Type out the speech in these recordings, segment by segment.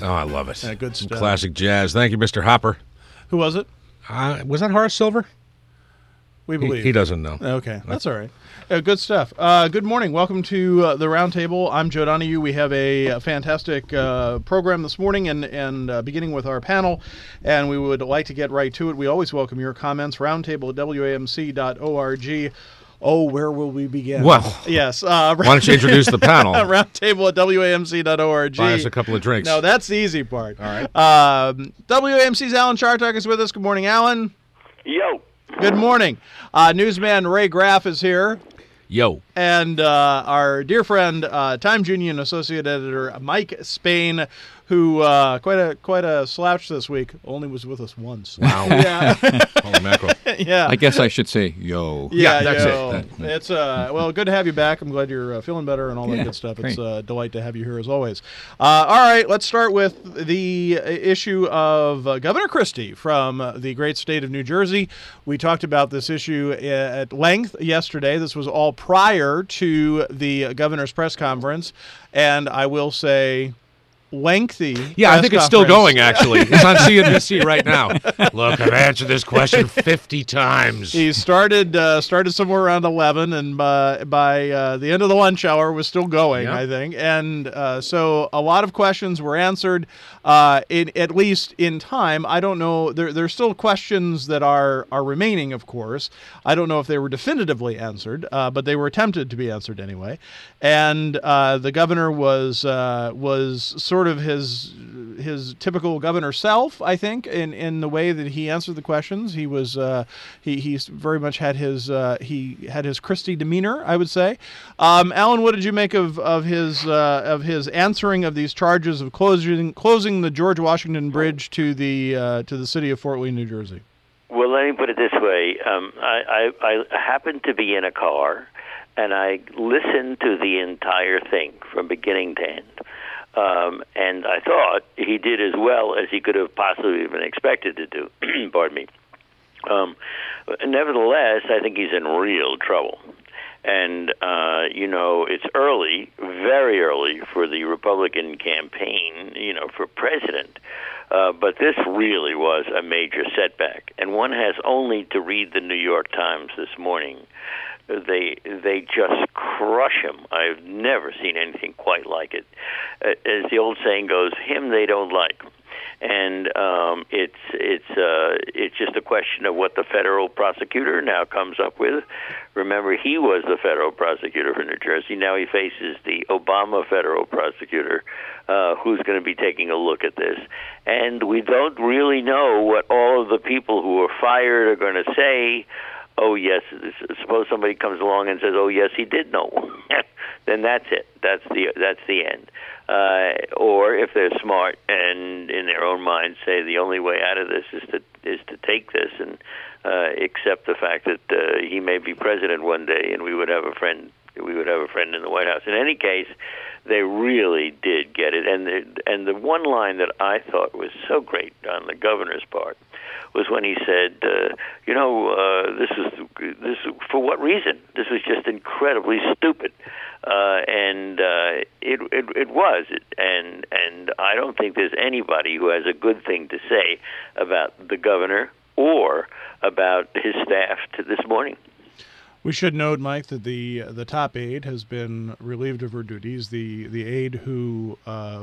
Oh, I love it. Good stuff. Classic jazz. Thank you, Mr. Hopper. Who was it? Was that Horace Silver? We believe. He doesn't know. Okay, that's all right. Good stuff. Good morning. Welcome to the Roundtable. I'm Joe Donahue. We have a fantastic program this morning, and beginning with our panel, and we would like to get right to it. We always welcome your comments. Roundtable at WAMC.org. Oh, where will we begin? Well, yes. Why don't you introduce the panel? Roundtable at WAMC.org. Buy us a couple of drinks. No, that's the easy part. All right. WAMC's Alan Chartock is with us. Good morning, Alan. Yo. Good morning. Newsman Ray Graff is here. Yo. And our dear friend, Times Union Associate Editor Mike Spain, who quite a slouch this week, only was with us once. Wow. Yeah. Holy mackerel. Yeah. I guess I should say yo. Yeah, that's it. It's well, good to have you back. I'm glad you're feeling better and all that good stuff. It's great. a delight to have you here as always. All right, let's start with the issue of Governor Christie from the great state of New Jersey. We talked about this issue at length yesterday. This was all prior to the governor's press conference, and I will say, lengthy. Yeah, I think it's still conference. going, actually. It's on CNBC right now. Look, I've answered this question 50 times. He started somewhere around 11, and by the end of the lunch hour was still going, Yeah. I think. And so a lot of questions were answered, at least in time. I don't know. There's still questions that are remaining, of course. I don't know if they were definitively answered, but they were attempted to be answered anyway. And the governor was sort of his typical governor self, I think, in the way that he answered the questions. He was he very much had his Christie demeanor, I would say. Alan, what did you make of his answering of these charges of closing the George Washington Bridge to the city of Fort Lee, New Jersey? Well, let me put it this way. I happened to be in a car, and I listened to the entire thing from beginning to end. And I thought he did as well as he could have possibly been expected to do. Pardon me. Nevertheless, I think he's in real trouble. And, it's early, very early for the Republican campaign, for president. But this really was a major setback. And one has only to read the New York Times this morning. They just crush him. I've never seen anything quite like it. As the old saying goes, him they don't like. And it's just a question of what the federal prosecutor now comes up with. Remember, he was the federal prosecutor for New Jersey. Now he faces the Obama federal prosecutor, who's going to be taking a look at this. And we don't really know what all of the people who were fired are going to say. Oh, yes, suppose somebody comes along and says, oh, yes, he did know. Then that's it. That's the end. Or if they're smart and in their own minds say the only way out of this is to take this and accept the fact that he may be president one day and we would have a friend in the White House. In any case, they really did get it. And the one line that I thought was so great on the governor's part was when he said, this is for what reason? This was just incredibly stupid, and it was. And I don't think there's anybody who has a good thing to say about the governor or about his staff to this morning. We should note, Mike, that the top aide has been relieved of her duties. The aide who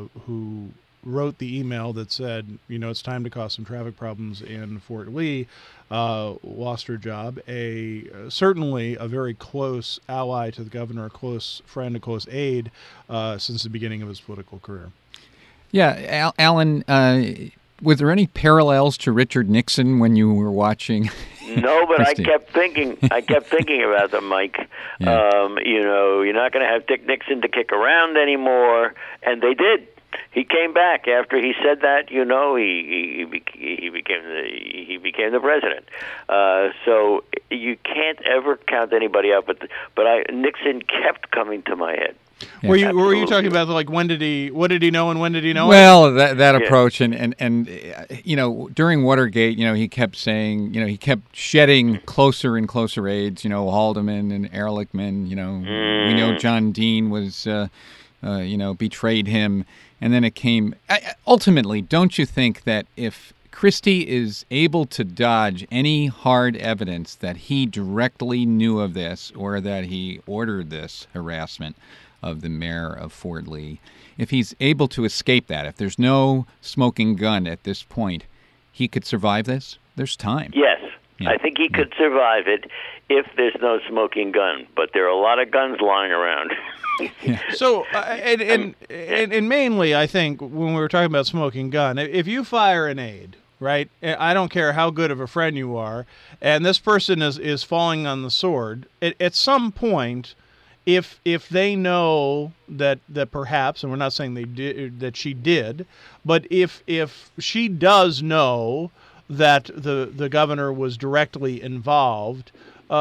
wrote the email that said, it's time to cause some traffic problems in Fort Lee, lost her job. Certainly a very close ally to the governor, a close friend, a close aide since the beginning of his political career. Yeah, Alan, were there any parallels to Richard Nixon when you were watching? No, but Christie? I kept thinking about them, Mike. Yeah. You're not going to have Dick Nixon to kick around anymore, and they did. He came back after he said that. He became the president. So you can't ever count anybody out. But Nixon kept coming to my head. Yeah. Were you talking about what did he know and when did he know? Well, that approach and during Watergate, he kept saying, he kept shedding closer and closer aides, Haldeman and Ehrlichman, we know John Dean was betrayed him, and then it came. Ultimately, don't you think that if Christie is able to dodge any hard evidence that he directly knew of this or that he ordered this harassment of the mayor of Fort Lee, if he's able to escape that, if there's no smoking gun at this point, he could survive this? There's time. Yes. Yeah. I think he could survive it if there's no smoking gun, but there are a lot of guns lying around. So, and mainly, I think, when we were talking about smoking gun, if you fire an aide, right, I don't care how good of a friend you are, and this person is falling on the sword, at some point, if they know that perhaps, and we're not saying they did, that she did, but if she does know that the governor was directly involved,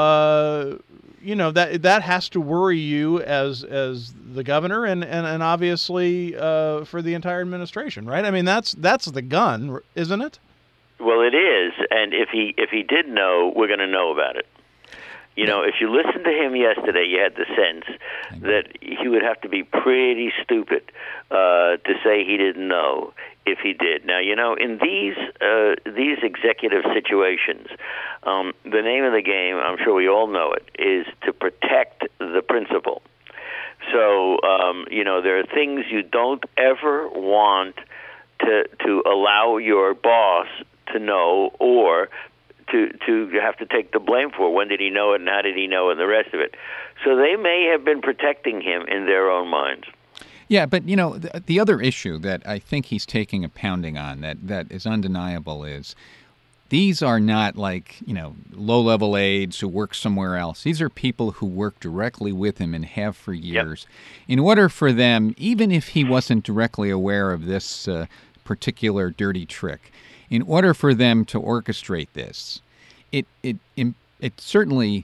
that has to worry you as the governor and obviously for the entire administration, right? I mean, that's the gun, isn't it? Well, it is, and if he did know, we're going to know about it. If you listened to him yesterday, you had the sense that he would have to be pretty stupid to say he didn't know if he did. Now, in these executive situations, the name of the game, I'm sure we all know it, is to protect the principal. So, there are things you don't ever want to allow your boss to know or to have to take the blame for. When did he know it and how did he know it and the rest of it? So they may have been protecting him in their own minds. Yeah, but, the other issue that I think he's taking a pounding on that is undeniable is these are not like, low-level aides who work somewhere else. These are people who work directly with him and have for years. Yep. In order for them, even if he wasn't directly aware of this particular dirty trick, in order for them to orchestrate this, it certainly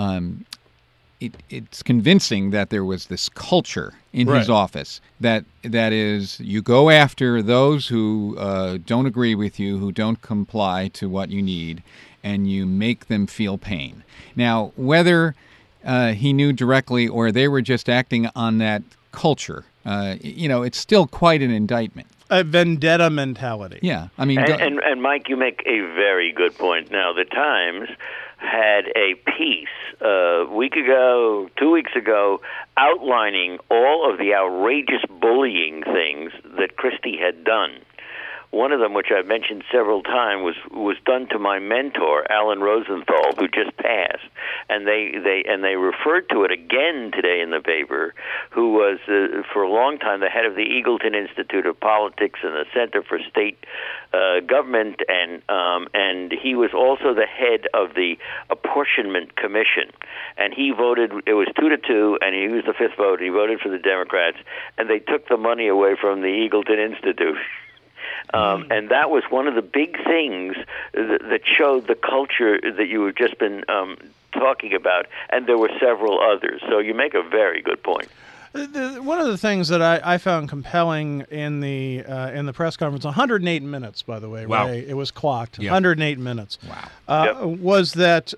it's convincing that there was this culture in his office that is, you go after those who don't agree with you, who don't comply to what you need, and you make them feel pain. Now, whether he knew directly or they were just acting on that culture, it's still quite an indictment. A vendetta mentality. Yeah, I mean, and Mike, you make a very good point. Now, the Times had a piece a week ago, 2 weeks ago, outlining all of the outrageous bullying things that Christie had done. One of them, which I've mentioned several times, was done to my mentor, Alan Rosenthal, who just passed, and they referred to it again today in the paper. Who was for a long time the head of the Eagleton Institute of Politics and the Center for State Government, and he was also the head of the Apportionment Commission. And he voted. It was 2-2, and he was the fifth vote. He voted for the Democrats, and they took the money away from the Eagleton Institute. And that was one of the big things that showed the culture that you have just been talking about, and there were several others. So you make a very good point. One of the things that I found compelling in the press conference, 108 minutes, by the way, wow. Ray, it was clocked, yep. 108 minutes, wow. Was that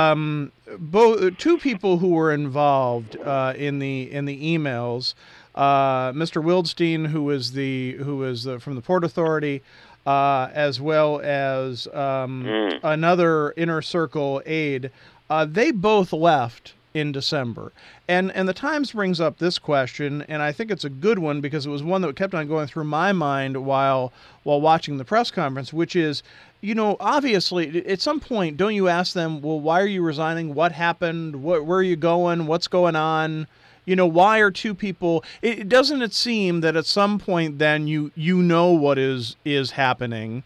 two people who were involved in the emails. Mr. Wildstein, who was from the Port Authority, as well as another inner circle aide, they both left in December. And the Times brings up this question, and I think it's a good one because it was one that kept on going through my mind while watching the press conference, which is, obviously, at some point, don't you ask them, well, why are you resigning? What happened? Where are you going? What's going on? Why are two people? Doesn't it seem that at some point then you know what is happening?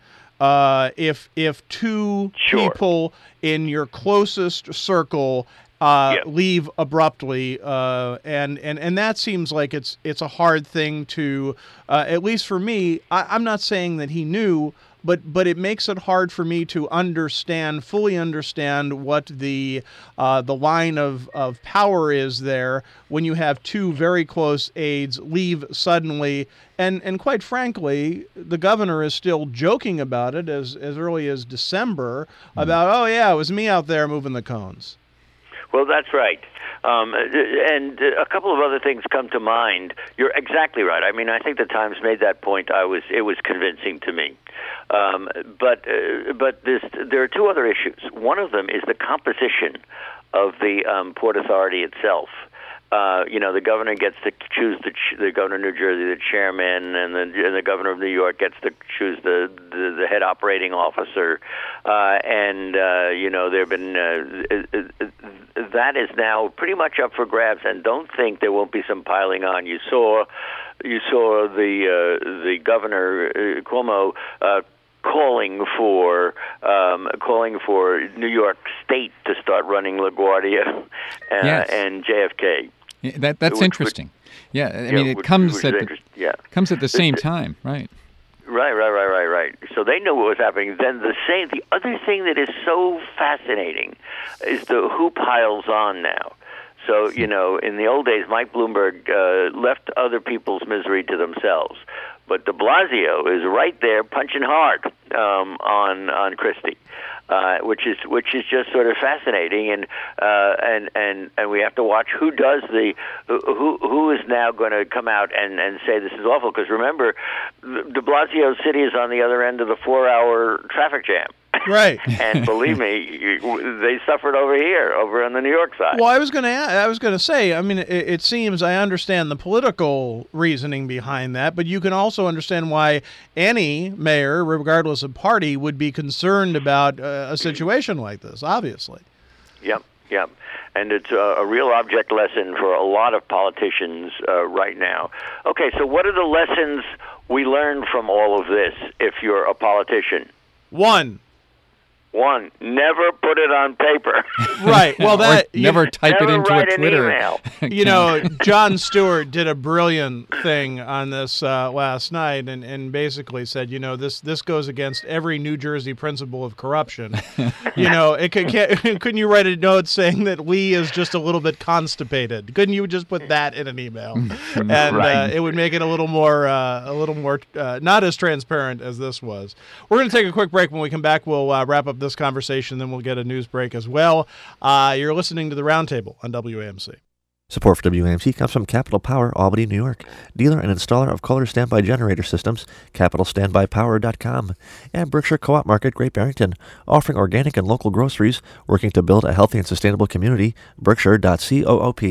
If two people in your closest circle leave abruptly, and that seems like it's a hard thing to, at least for me. I'm not saying that he knew. But it makes it hard for me to fully understand what the line of power is there when you have two very close aides leave suddenly, and quite frankly, the governor is still joking about it as early as December about, oh yeah, it was me out there moving the cones. Well, that's right. And a couple of other things come to mind. You're exactly right. I mean, I think the Times made that point. It was convincing to me. But there are two other issues. One of them is the composition of the Port Authority itself. The governor gets to choose the governor of New Jersey, the chairman, and the governor of New York gets to choose the head operating officer. There have been that is now pretty much up for grabs. And don't think there won't be some piling on. You saw the governor Cuomo. Calling for New York State to start running LaGuardia and JFK. Yeah, that's interesting. I mean, it comes at the same time, right? Right. So they knew what was happening. Then the other thing that is so fascinating is who piles on now. So, in the old days, Mike Bloomberg left other people's misery to themselves. But de Blasio is right there punching hard on Christie, which is just sort of fascinating, and we have to watch who is now going to come out and say this is awful, because remember, de Blasio City is on the other end of the 4-hour traffic jam. Right. And believe me, they suffered over on the New York side. Well, I was going to say, I mean, it seems I understand the political reasoning behind that, but you can also understand why any mayor, regardless of party, would be concerned about a situation like this, obviously. Yep. And it's a real object lesson for a lot of politicians right now. Okay, so what are the lessons we learned from all of this if you're a politician? One, never put it on paper. Right. Well, never type it into a Twitter. Email. John Stewart did a brilliant thing on this last night, and basically said, this goes against every New Jersey principle of corruption. Couldn't you write a note saying that Lee is just a little bit constipated? Couldn't you just put that in an email, and it would make it a little more not as transparent as this was. We're going to take a quick break. When we come back, we'll wrap up this conversation, then we'll get a news break as well. You're listening to The Roundtable on WAMC. Support for WAMC comes from Capital Power, Albany, New York, dealer and installer of Kohler standby generator systems, capitalstandbypower.com, and Berkshire Co-op Market, Great Barrington, offering organic and local groceries, working to build a healthy and sustainable community, berkshire.coop.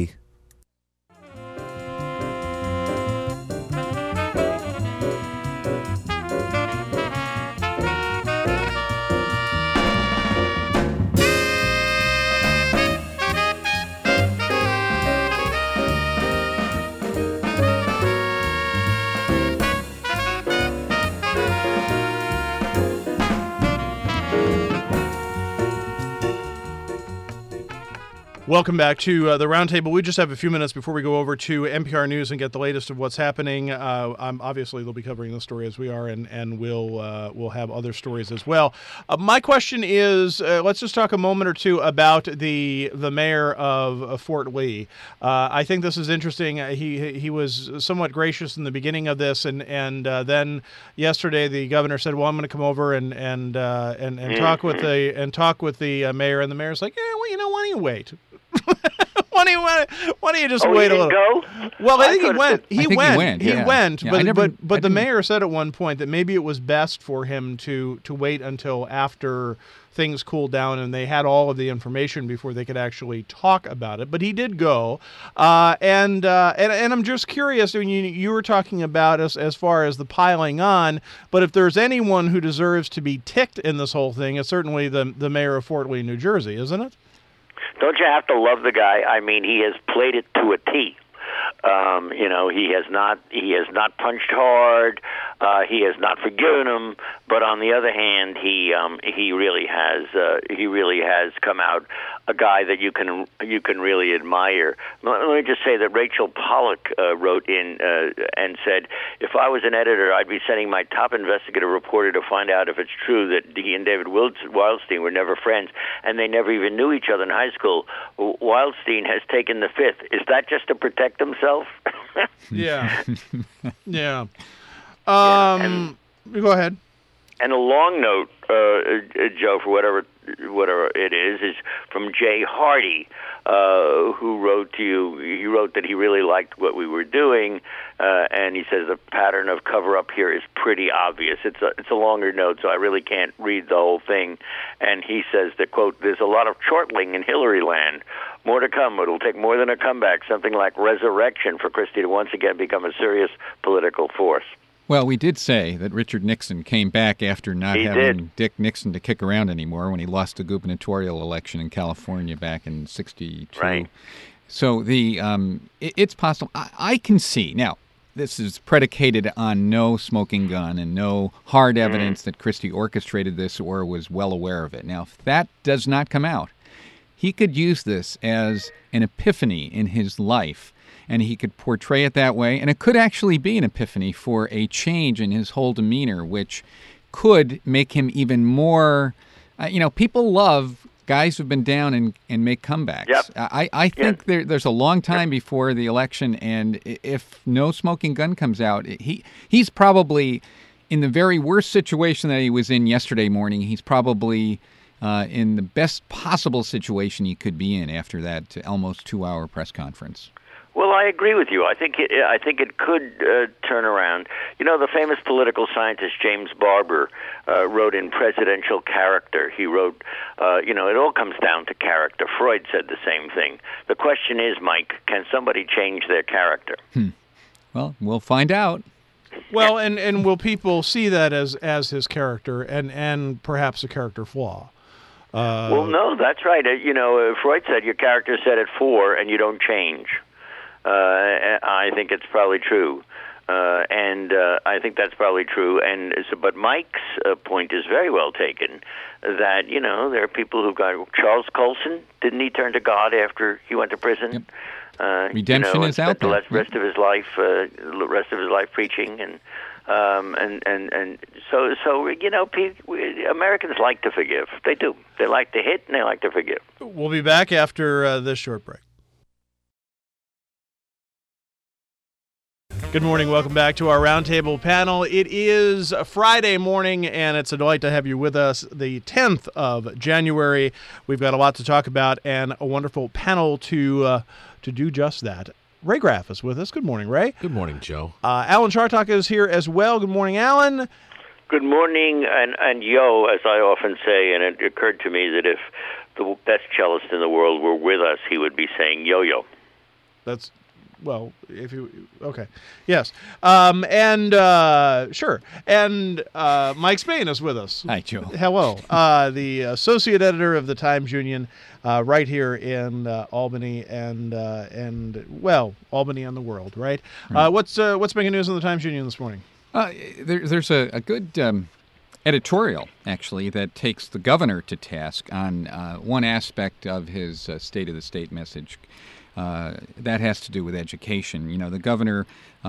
Welcome back to the Roundtable. We just have a few minutes before we go over to NPR News and get the latest of what's happening. Obviously, they'll be covering the story as we are, and we'll have other stories as well. My question is, let's just talk a moment or two about the mayor of Fort Lee. I think this is interesting. He was somewhat gracious in the beginning of this, and then yesterday the governor said, "Well, I'm going to come over and talk with the mayor," and the mayor's like, "Yeah, well, why don't you wait?" Why don't you just wait a little? Go? Well, I think he went. He went. But the mayor said at one point that maybe it was best for him to wait until after things cooled down and they had all of the information before they could actually talk about it. But he did go, and I'm just curious. I mean, you were talking about as far as the piling on, but if there's anyone who deserves to be ticked in this whole thing, it's certainly the mayor of Fort Lee, New Jersey, isn't it? Don't you have to love the guy? I mean, he has played it to a T. He has not punched hard. He has not forgiven him. But on the other hand, he really has come out a guy that you can really admire. Let me just say that Rachel Pollack wrote in and said, "If I was an editor, I'd be sending my top investigative reporter to find out if it's true that he and David Wildstein were never friends and they never even knew each other in high school. Wildstein has taken the fifth. Is that just to protect himself?" Yeah. Yeah. Go ahead. And a long note, Joe, for whatever it is from Jay Hardy, who wrote to you. He wrote that he really liked what we were doing, and he says the pattern of cover-up here is pretty obvious. It's a longer note, so I really can't read the whole thing. And he says that, quote, there's a lot of chortling in Hillary land. More to come. It'll take more than a comeback, something like resurrection for Christie to once again become a serious political force. Well, we did say that Richard Nixon came back after not having Dick Nixon to kick around anymore when he lost the gubernatorial election in California back in '62. Right. So it's possible. I can see. Now, this is predicated on no smoking gun and no hard evidence that Christie orchestrated this or was well aware of it. Now, if that does not come out, he could use this as an epiphany in his life. And he could portray it that way. And it could actually be an epiphany for a change in his whole demeanor, which could make him even more, people love guys who've been down and make comebacks. Yep. I think there's a long time before the election. And if no smoking gun comes out, he's probably in the very worst situation that he was in yesterday morning. He's probably in the best possible situation he could be in after that almost 2-hour press conference. Well, I agree with you. I think it could turn around. You know, the famous political scientist James Barber wrote in Presidential Character. He wrote, it all comes down to character. Freud said the same thing. The question is, Mike, can somebody change their character? Well, we'll find out. Well, and will people see that as his character and perhaps a character flaw? Well, no, that's right. Freud said your character set at 4 and you don't change. I think it's probably true, and I think that's probably true. And but Mike's point is very well taken. That there are people who got Charles Colson. Didn't he turn to God after he went to prison? Yep. Redemption is out there. The rest of his life, preaching and so Americans like to forgive. They do. They like to hit and they like to forgive. We'll be back after this short break. Good morning. Welcome back to our roundtable panel. It is a Friday morning, and it's a delight to have you with us. The 10th of January. We've got a lot to talk about and a wonderful panel to do just that. Ray Graff is with us. Good morning, Ray. Good morning, Joe. Alan Chartock is here as well. Good morning, Alan. Good morning, and yo, as I often say, and it occurred to me that if the best cellist in the world were with us, he would be saying yo-yo. That's... Well, if you okay, yes, sure, and Mike Spain is with us. Hi, Joe. Hello, the associate editor of the Times-Union, right here in Albany, and Albany and the world, right? What's making news in the Times-Union this morning? There's a good editorial actually that takes the governor to task on one aspect of his State of the State message. That has to do with education. The governor,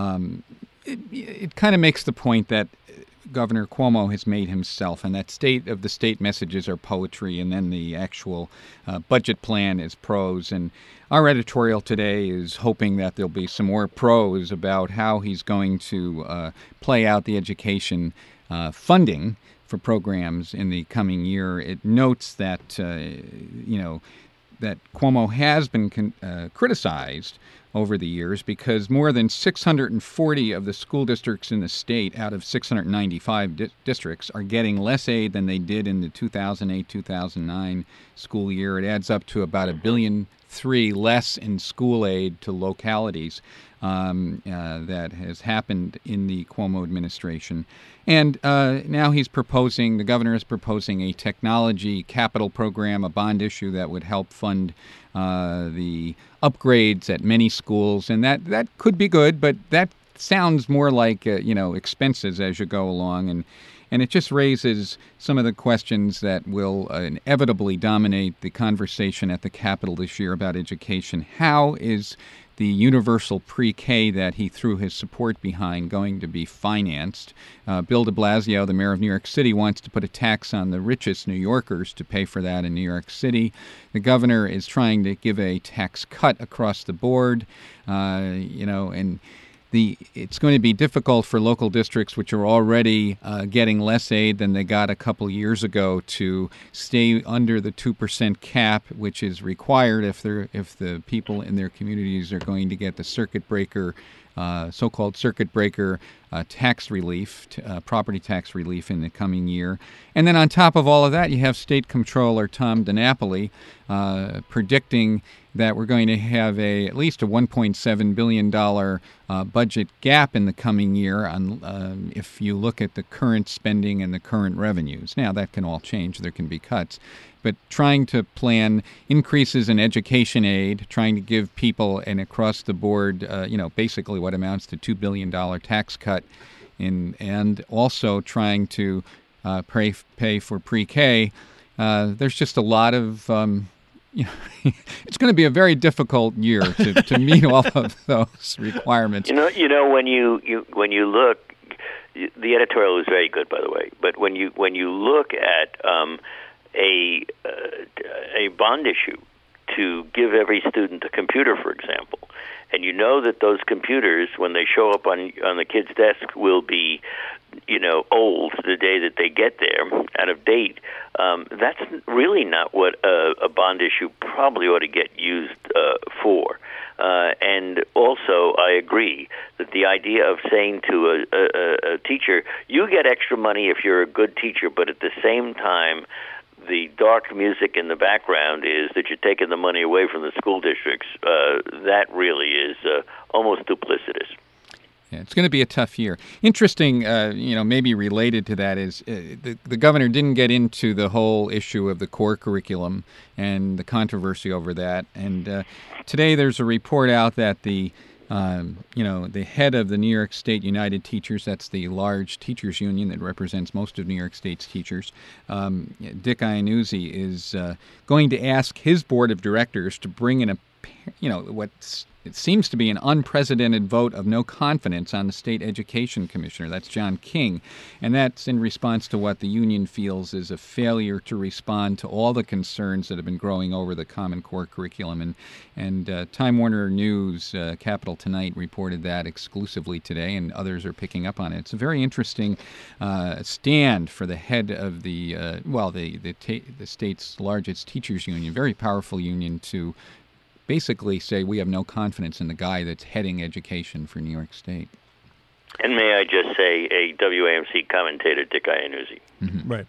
it kind of makes the point that Governor Cuomo has made himself, and that State of the State messages are poetry, and then the actual budget plan is prose. And our editorial today is hoping that there'll be some more prose about how he's going to play out the education funding for programs in the coming year. It notes that, that Cuomo has been criticized over the years because more than 640 of the school districts in the state out of 695 districts are getting less aid than they did in the 2008-2009 school year. It adds up to about $1.3 billion less in school aid to localities that has happened in the Cuomo administration. And now the governor is proposing a technology capital program, a bond issue that would help fund the upgrades at many schools. And that could be good, but that sounds more like, expenses as you go along. And it just raises some of the questions that will inevitably dominate the conversation at the Capitol this year about education. How is the universal pre-K that he threw his support behind going to be financed? Bill de Blasio, the mayor of New York City, wants to put a tax on the richest New Yorkers to pay for that in New York City. The governor is trying to give a tax cut across the board, and it's going to be difficult for local districts which are already getting less aid than they got a couple years ago to stay under the 2% cap, which is required if the people in their communities are going to get the circuit breaker, so-called circuit breaker tax relief, property tax relief in the coming year. And then on top of all of that, you have State Comptroller Tom DiNapoli predicting that we're going to have at least a $1.7 billion budget gap in the coming year if you look at the current spending and the current revenues. Now, that can all change. There can be cuts. But trying to plan increases in education aid, trying to give people an across-the-board, basically what amounts to $2 billion tax cut, and also trying to pay for pre-K. There's just a lot of... it's going to be a very difficult year to meet all of those requirements. You know when you look, the editorial is very good, by the way. But when you look at a bond issue to give every student a computer, for example, and you know that those computers, when they show up on the kid's desk, will be old the day that they get there, out of date. That's really not what a bond issue probably ought to get used for. And also, I agree that the idea of saying to a teacher, you get extra money if you're a good teacher, but at the same time, the dark music in the background is that you're taking the money away from the school districts. That really is almost duplicitous. Yeah, it's going to be a tough year. Interesting, maybe related to that is the governor didn't get into the whole issue of the core curriculum and the controversy over that. And today there's a report out that the head of the New York State United Teachers, that's the large teachers union that represents most of New York State's teachers, Dick Iannuzzi, is going to ask his board of directors to bring in it seems to be an unprecedented vote of no confidence on the state education commissioner. That's John King. And that's in response to what the union feels is a failure to respond to all the concerns that have been growing over the Common Core curriculum. And Time Warner News, Capital Tonight, reported that exclusively today, and others are picking up on it. It's a very interesting stand for the head of the state's largest teachers union, very powerful union, to basically say we have no confidence in the guy that's heading education for New York State. And may I just say, a WAMC commentator, Dick Iannuzzi. Mm-hmm. Right.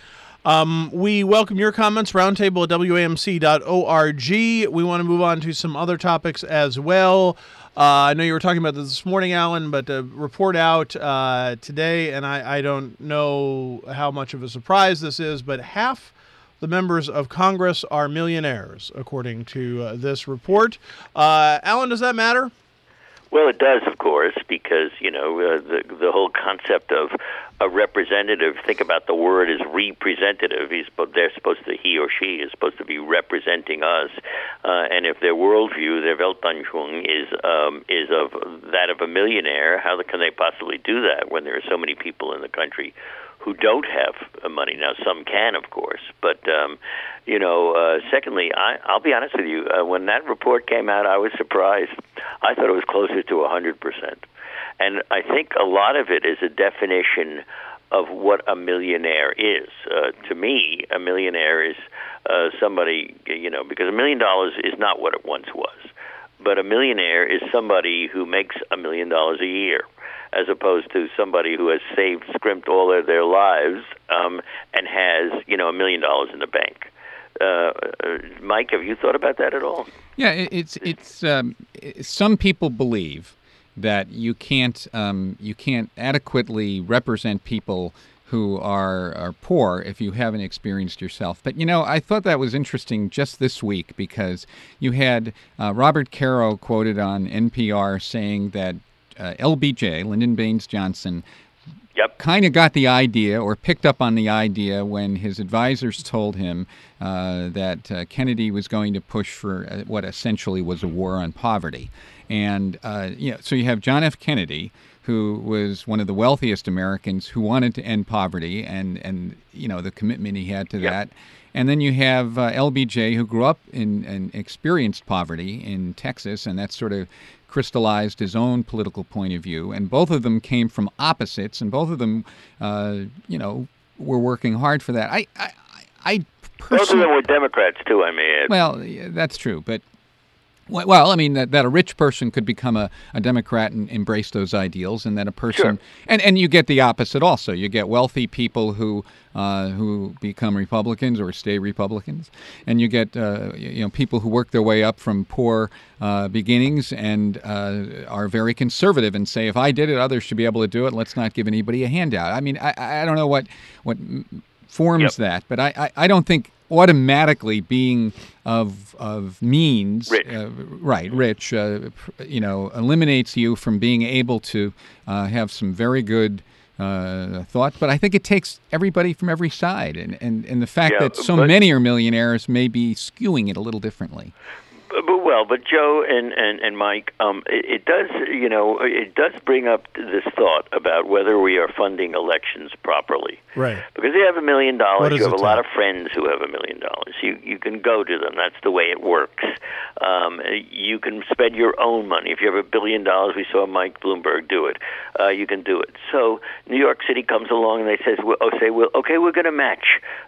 We welcome your comments, roundtable at WAMC.org. We want to move on to some other topics as well. I know you were talking about this morning, Alan, but a report out today, and I don't know how much of a surprise this is, but half the members of Congress are millionaires, according to this report. Alan, does that matter? Well, it does, of course, because, the whole concept of a representative, think about the word as representative. He or she is supposed to be representing us. And if their worldview, their Weltanschauung is of that of a millionaire, how can they possibly do that when there are so many people in the country who don't have money? Now, some can, of course, but secondly, I'll be honest with you. When that report came out, I was surprised. I thought it was closer to 100%, and I think a lot of it is a definition of what a millionaire is. To me, a millionaire is somebody, because $1 million is not what it once was, but a millionaire is somebody who makes $1 million a year, as opposed to somebody who has scrimped all of their lives and has, $1 million in the bank. Mike, have you thought about that at all? Yeah, it's some people believe that you can't adequately represent people who are poor if you haven't experienced yourself. But, I thought that was interesting just this week because you had Robert Caro quoted on NPR saying that LBJ, Lyndon Baines Johnson, kind of got the idea or picked up on the idea when his advisors told him that Kennedy was going to push for what essentially was a war on poverty. And so you have John F. Kennedy, who was one of the wealthiest Americans who wanted to end poverty, and the commitment he had to that. And then you have LBJ, who grew up in and experienced poverty in Texas, and that sort of crystallized his own political point of view. And both of them came from opposites, and both of them, were working hard for that. I personally, both of them were Democrats too, I may add. Well, yeah, that's true, but. Well, I mean, that a rich person could become a Democrat and embrace those ideals, and that a person, and you get the opposite also. You get wealthy people who become Republicans or stay Republicans, and you get people who work their way up from poor beginnings and are very conservative and say, if I did it, others should be able to do it. Let's not give anybody a handout. I mean, I don't know what forms that, but I don't think automatically being of means, rich, eliminates you from being able to have some very good thought. But I think it takes everybody from every side, and the fact that so many are millionaires may be skewing it a little differently. But Joe and Mike, it does bring up this thought about whether we are funding elections properly. Right. Because you have $1 million, you have a lot of friends who have $1 million. You can go to them. That's the way it works. You can spend your own money. If you have $1 billion, we saw Mike Bloomberg do it. You can do it. So New York City comes along and they say, we're going to match,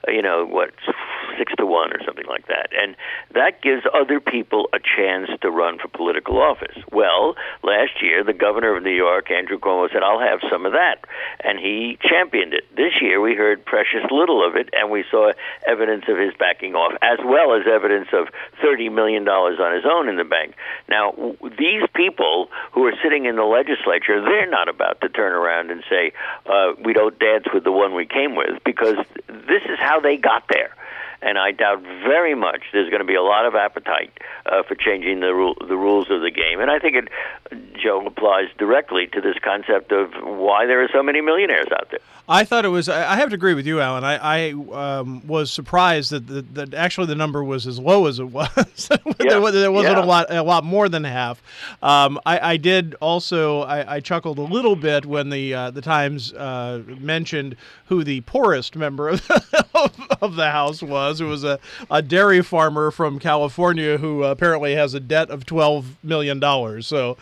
6-1 or something like that, and that gives other people a chance to run for political office. Well, last year, the governor of New York, Andrew Cuomo, said, I'll have some of that, and he championed it. This year, we heard precious little of it, and we saw evidence of his backing off, as well as evidence of $30 million on his own in the bank. Now, these people who are sitting in the legislature, they're not about to turn around and say, we don't dance with the one we came with, because this is how they got there. And I doubt very much there's going to be a lot of appetite for changing the rules of the game. And I think it, Joe, applies directly to this concept of why there are so many millionaires out there. I thought it was. I have to agree with you, Alan. I was surprised that actually the number was as low as it was. There wasn't a lot more than half. I did also. I chuckled a little bit when the Times mentioned who the poorest member of the House was. It was a dairy farmer from California who apparently has a debt of $12 million. So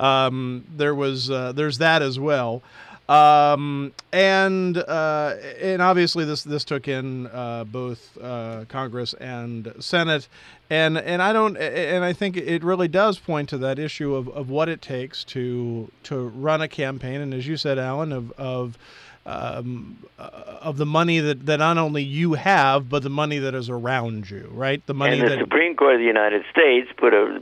there's that as well. And obviously this took in both Congress and Senate, and I think it really does point to that issue of what it takes to run a campaign, and as you said, Alan, of the money that not only you have, but the money that is around you, right? The money and the Supreme Court of the United States put a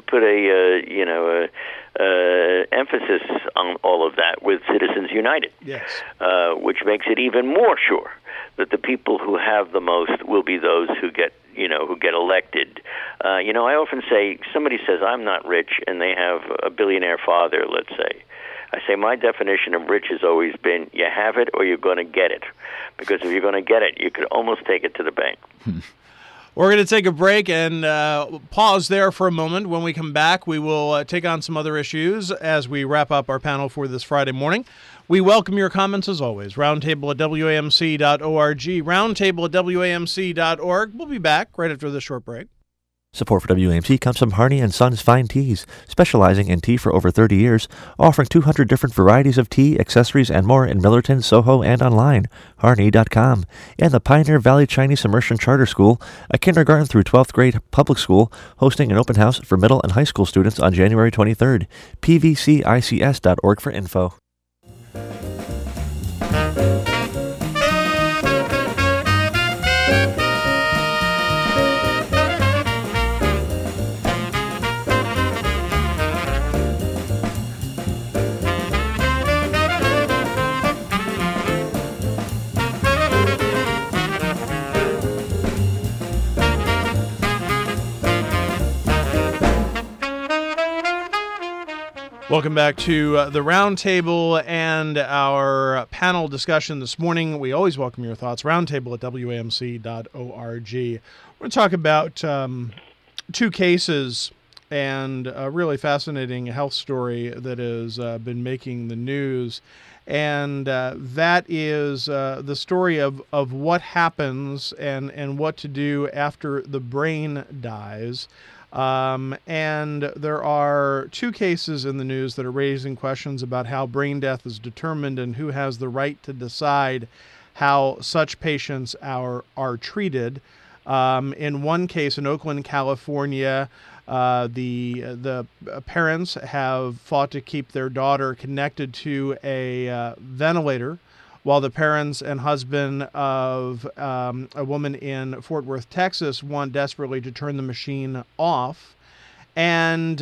emphasis on all of that with Citizens United, yes, which makes it even more sure that the people who have the most will be those who get elected. I often say, somebody says I'm not rich, and they have a billionaire father, let's say. I say my definition of rich has always been you have it or you're going to get it. Because if you're going to get it, you could almost take it to the bank. We're going to take a break and pause there for a moment. When we come back, we will take on some other issues as we wrap up our panel for this Friday morning. We welcome your comments as always. Roundtable at WAMC.org. Roundtable at WAMC.org. We'll be back right after this short break. Support for WAMC comes from Harney & Sons Fine Teas, specializing in tea for over 30 years, offering 200 different varieties of tea, accessories, and more in Millerton, Soho, and online, harney.com. And the Pioneer Valley Chinese Immersion Charter School, a kindergarten through 12th grade public school, hosting an open house for middle and high school students on January 23rd. pvcics.org for info. Welcome back to the Roundtable and our panel discussion this morning. We always welcome your thoughts. Roundtable at WAMC.org. We're going to talk about two cases and a really fascinating health story that has been making the news. And that is the story of what happens and what to do after the brain dies. And there are two cases in the news that are raising questions about how brain death is determined and who has the right to decide how such patients are treated. In one case in Oakland, California, the parents have fought to keep their daughter connected to a ventilator, while the parents and husband of a woman in Fort Worth, Texas, want desperately to turn the machine off. And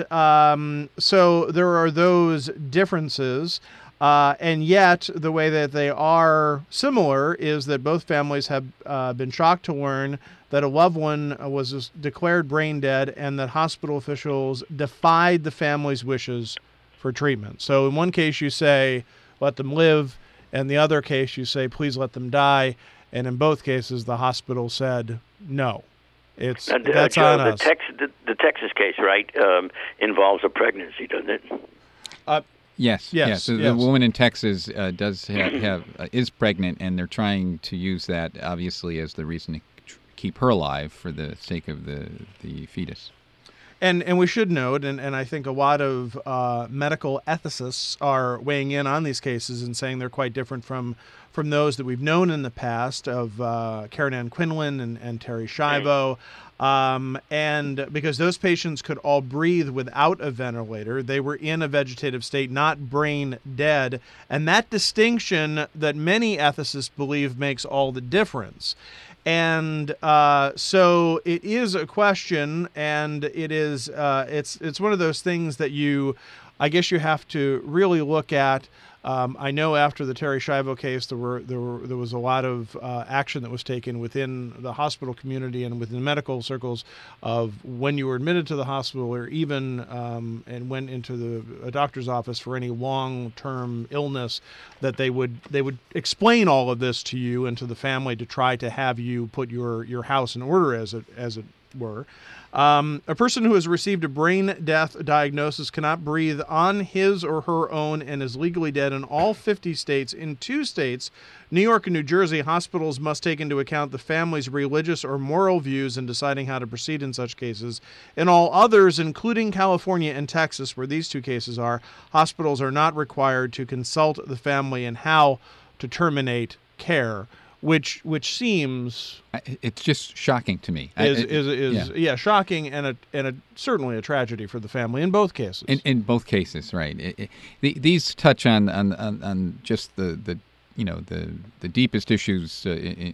so there are those differences. And yet, the way that they are similar is that both families have been shocked to learn that a loved one was declared brain dead and that hospital officials defied the family's wishes for treatment. So in one case, you say, let them live. And the other case, you say, please let them die. And in both cases, the hospital said, no. That's Joe, on us. The Texas case, right, involves a pregnancy, doesn't it? Yes. The woman in Texas is pregnant, and they're trying to use that obviously as the reason to keep her alive for the sake of the fetus. And we should note, and I think a lot of medical ethicists are weighing in on these cases and saying they're quite different from those that we've known in the past of Karen Ann Quinlan and Terry Schiavo. And because those patients could all breathe without a ventilator, they were in a vegetative state, not brain dead. And that distinction that many ethicists believe makes all the difference. And so it is a question, and it is it's one of those things that I guess you have to really look at. I know after the Terry Schiavo case, there was a lot of action that was taken within the hospital community and within medical circles of when you were admitted to the hospital or even and went into a doctor's office for any long-term illness, that they would explain all of this to you and to the family to try to have you put your house in order, as it were. A person who has received a brain death diagnosis cannot breathe on his or her own and is legally dead in all 50 states. In 2 states, New York and New Jersey, hospitals must take into account the family's religious or moral views in deciding how to proceed in such cases. In all others, including California and Texas, where these 2 cases are, hospitals are not required to consult the family in how to terminate care. Which seems it's just shocking to me. Shocking and certainly a tragedy for the family in both cases. In both cases, right? These touch on just the deepest issues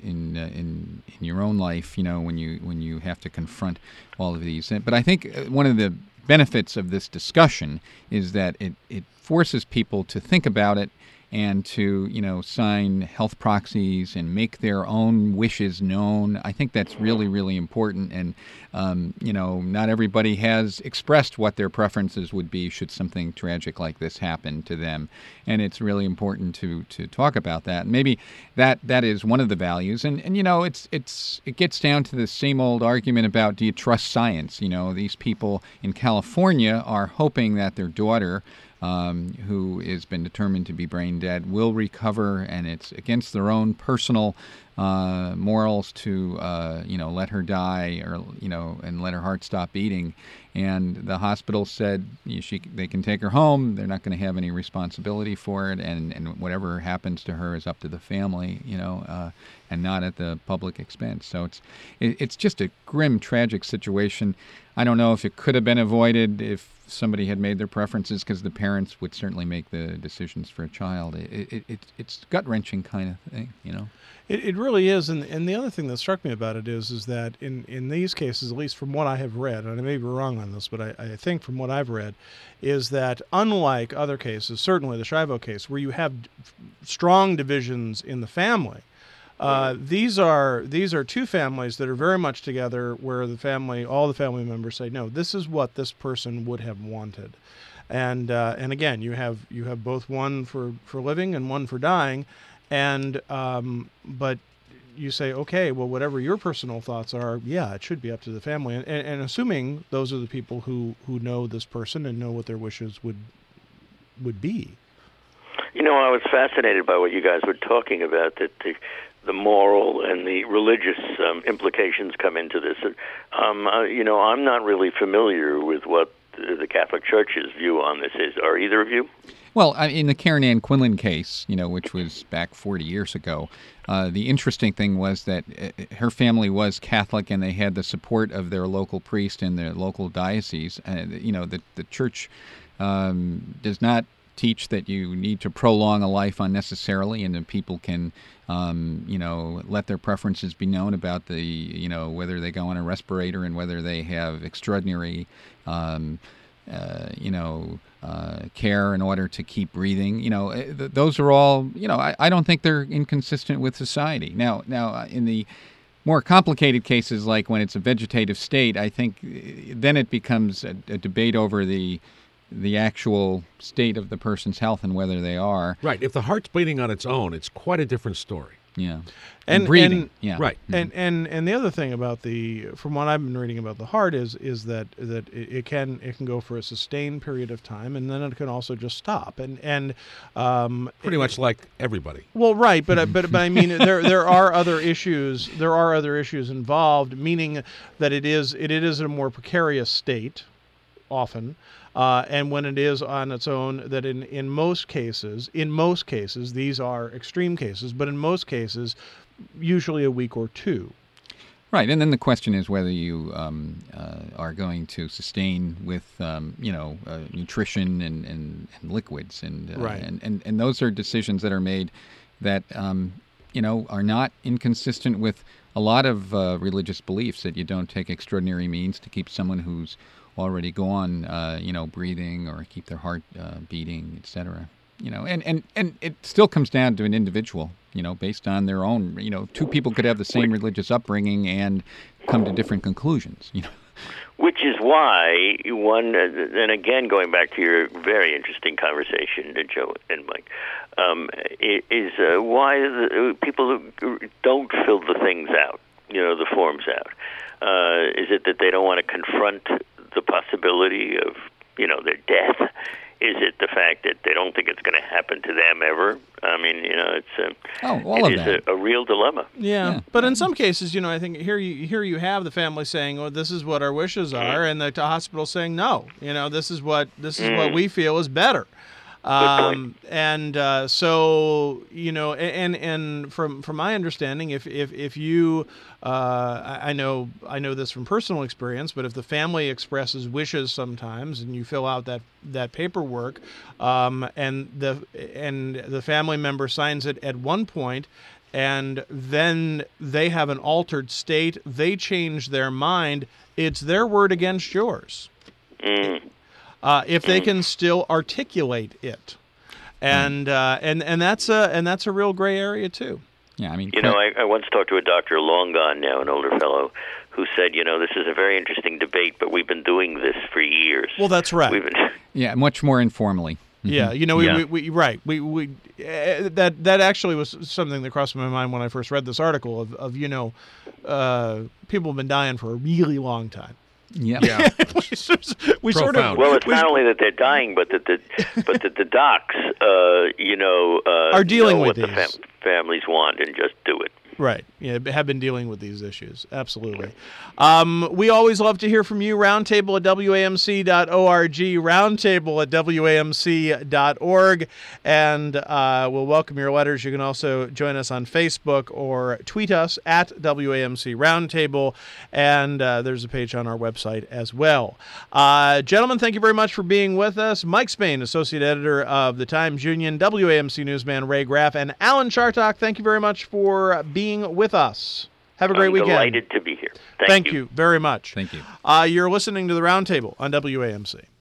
in your own life. When you have to confront all of these. But I think one of the benefits of this discussion is that it forces people to think about it, and to, sign health proxies and make their own wishes known. I think that's really, really important. And, not everybody has expressed what their preferences would be should something tragic like this happen to them. And it's really important to talk about that. And maybe that is one of the values. And it gets down to the same old argument about, do you trust science? These people in California are hoping that their daughter, who has been determined to be brain dead, will recover, and it's against their own personal morals to let her die, or and let her heart stop beating. And the hospital said they can take her home. They're not going to have any responsibility for it, and whatever happens to her is up to the family, and not at the public expense. So it's just a grim, tragic situation. I don't know if it could have been avoided if somebody had made their preferences, because the parents would certainly make the decisions for a child. It's gut-wrenching kind of thing, It really is, and the other thing that struck me about it is that in these cases, at least from what I have read, and I may be wrong on this, but I think from what I've read, is that unlike other cases, certainly the Schiavo case, where you have strong divisions in the family, these are 2 families that are very much together, where all the family members say, no, this is what this person would have wanted. And again, you have both one for living and one for dying. And but you say, okay, well, whatever your personal thoughts are, yeah, it should be up to the family, and assuming those are the people who know this person and know what their wishes would be. You know, I was fascinated by what you guys were talking about, that the moral and the religious implications come into this. You know, I'm not really familiar with what the Catholic Church's view on this is. Are either of you? Well, in the Karen Ann Quinlan case, you know, which was back 40 years ago, the interesting thing was that her family was Catholic and they had the support of their local priest and their local diocese. You know, the church does not teach that you need to prolong a life unnecessarily, and that people can, you know, let their preferences be known about the, you know, whether they go on a respirator and whether they have extraordinary, you know, care in order to keep breathing. You know, those are all, you know, I don't think they're inconsistent with society. Now, in the more complicated cases, like when it's a vegetative state, I think then it becomes a debate over the actual state of the person's health and whether they are. Right. If the heart's beating on its own, it's quite a different story. Yeah. And breathing. Yeah. Right. And the other thing about from what I've been reading about the heart is that it can go for a sustained period of time, and then it can also just stop. And pretty much like everybody. Well, right, but I mean there are other issues. There are other issues involved, meaning that it is in a more precarious state often. And when it is on its own, that in most cases, these are extreme cases, but in most cases, usually a week or two. Right, and then the question is whether you are going to sustain with, you know, nutrition and liquids, and, right. and those are decisions that are made that, you know, are not inconsistent with a lot of religious beliefs, that you don't take extraordinary means to keep someone who's already gone, you know, breathing, or keep their heart beating, etc. You know, and it still comes down to an individual, you know, based on their own, you know, two people could have the same religious upbringing and come to different conclusions, you know. Which is why one, and again, going back to your very interesting conversation, Joe and Mike, is why people don't fill the things out, you know, the forms out. Is it that they don't want to confront the possibility of, you know, their death? Is it the fact that they don't think it's going to happen to them ever? I mean, you know, it's a real dilemma. Yeah, but in some cases, you know, I think here you have the family saying, "Well, this is what our wishes are," and the hospital saying, "No, you know, this is what we feel is better." So, you know, and from my understanding, if you, I know this from personal experience, but if the family expresses wishes sometimes, and you fill out that paperwork, and the family member signs it at one point, and then they have an altered state, they change their mind, it's their word against yours. If they can still articulate it, and that's a real gray area too. Yeah, I mean, you know, I once talked to a doctor, long gone now, an older fellow, who said, you know, this is a very interesting debate, but we've been doing this for years. Well, that's right. Yeah, much more informally. Yeah, you know, we that actually was something that crossed my mind when I first read this article of you know, people have been dying for a really long time. Yeah. we sort of. Well, it's not only that they're dying, but that the docs, you know, are dealing with what these. the families want and just do it. Right. Yeah, have been dealing with these issues. Absolutely. We always love to hear from you. Roundtable at WAMC.org, roundtable at WAMC.org, and we'll welcome your letters. You can also join us on Facebook or tweet us at WAMC Roundtable, and there's a page on our website as well. Gentlemen, thank you very much for being with us. Mike Spain, Associate Editor of the Times-Union, WAMC newsman Ray Graff, and Alan Chartock, thank you very much for being with us. Have a great weekend. Delighted to be here. Thank you very much. Thank you. You're listening to the Roundtable on WAMC.